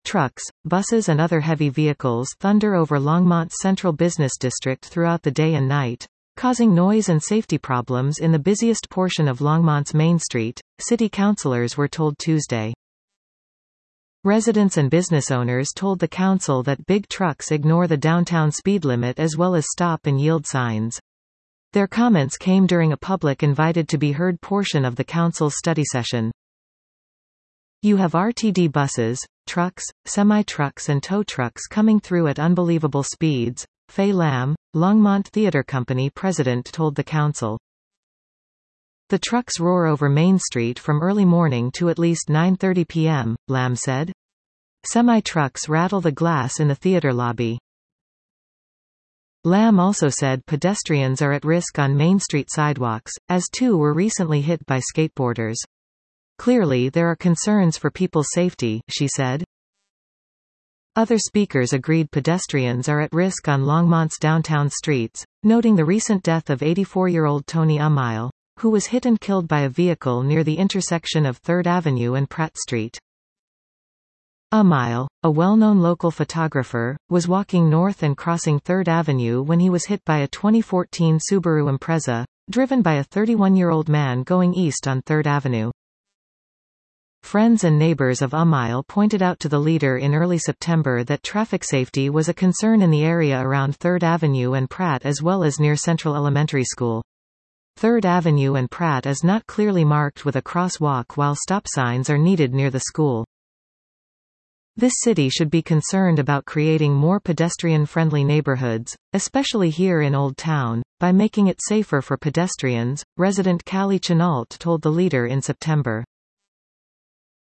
trucks, buses and other heavy vehicles thunder over Longmont's central business district throughout the day and night, causing noise and safety problems in the busiest portion of Longmont's Main Street, city councilors were told Tuesday. Residents and business owners told the council that big trucks ignore the downtown speed limit as well as stop and yield signs. Their comments came during a public invited to be heard portion of the council's study session. You have RTD buses, trucks, semi-trucks and tow trucks coming through at unbelievable speeds, Fay Lam, Longmont Theatre Company president told the council. The trucks roar over Main Street from early morning to at least 9:30 p.m., Lam said. Semi-trucks rattle the glass in the theater lobby. Lam also said pedestrians are at risk on Main Street sidewalks, as two were recently hit by skateboarders. Clearly there are concerns for people's safety, she said. Other speakers agreed pedestrians are at risk on Longmont's downtown streets, noting the recent death of 84-year-old Tony Umile, who was hit and killed by a vehicle near the intersection of 3rd Avenue and Pratt Street. Umile, a well-known local photographer, was walking north and crossing 3rd Avenue when he was hit by a 2014 Subaru Impreza, driven by a 31-year-old man going east on 3rd Avenue. Friends and neighbors of Umile pointed out to the leader in early September that traffic safety was a concern in the area around 3rd Avenue and Pratt as well as near Central Elementary School. 3rd Avenue and Pratt is not clearly marked with a crosswalk while stop signs are needed near the school. This city should be concerned about creating more pedestrian-friendly neighborhoods, especially here in Old Town, by making it safer for pedestrians, resident Callie Chenault told the leader in September.